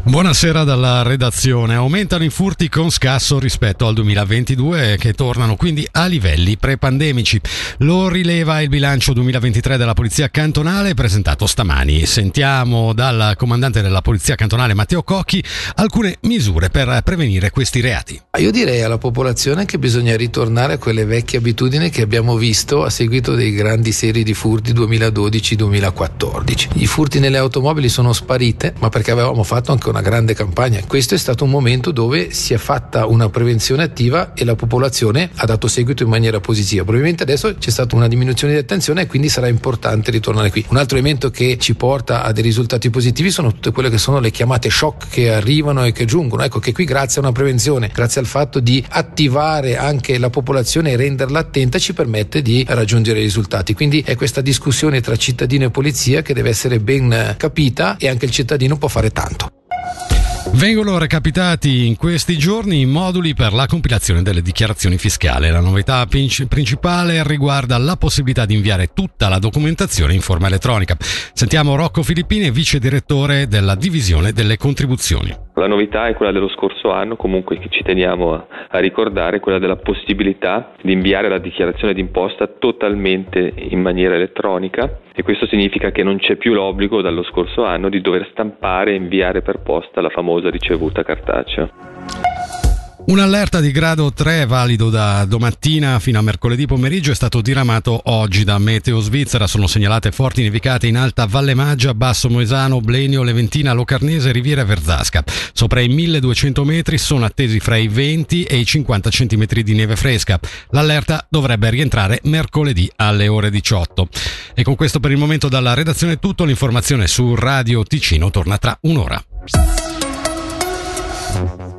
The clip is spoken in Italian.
Buonasera dalla redazione. Aumentano i furti con scasso rispetto al 2022, che tornano quindi a livelli pre-pandemici. Lo rileva il bilancio 2023 della Polizia Cantonale presentato stamani. Sentiamo dal comandante della Polizia Cantonale Matteo Cocchi alcune misure per prevenire questi reati. Io direi alla popolazione che bisogna ritornare a quelle vecchie abitudini che abbiamo visto a seguito dei grandi serie di furti 2012-2014. I furti nelle automobili sono sparite, ma perché avevamo fatto anche una grande campagna. Questo è stato un momento dove si è fatta una prevenzione attiva e la popolazione ha dato seguito in maniera positiva. Probabilmente adesso c'è stata una diminuzione di attenzione e quindi sarà importante ritornare qui. Un altro elemento che ci porta a dei risultati positivi sono tutte quelle che sono le chiamate shock che arrivano e che giungono. Ecco che qui, grazie a una prevenzione, grazie al fatto di attivare anche la popolazione e renderla attenta, ci permette di raggiungere i risultati. Quindi è questa discussione tra cittadino e polizia che deve essere ben capita, e anche il cittadino può fare tanto. Vengono recapitati in questi giorni i moduli per la compilazione delle dichiarazioni fiscali. La novità principale riguarda la possibilità di inviare tutta la documentazione in forma elettronica. Sentiamo Rocco Filippini, vice direttore della divisione delle contribuzioni. La novità è quella dello scorso anno, comunque, che ci teniamo a ricordare, quella della possibilità di inviare la dichiarazione d'imposta totalmente in maniera elettronica, e questo significa che non c'è più l'obbligo dallo scorso anno di dover stampare e inviare per posta la famosa ricevuta cartacea. Un'allerta di grado 3 valido da domattina fino a mercoledì pomeriggio è stato diramato oggi da Meteo Svizzera. Sono segnalate forti nevicate in Alta Valle Maggia, Basso Moesano, Blenio, Leventina, Locarnese, Riviera Verzasca. Sopra i 1200 metri sono attesi fra i 20 e i 50 centimetri di neve fresca. L'allerta dovrebbe rientrare mercoledì alle ore 18. E con questo per il momento dalla redazione è tutto. L'informazione su Radio Ticino torna tra un'ora.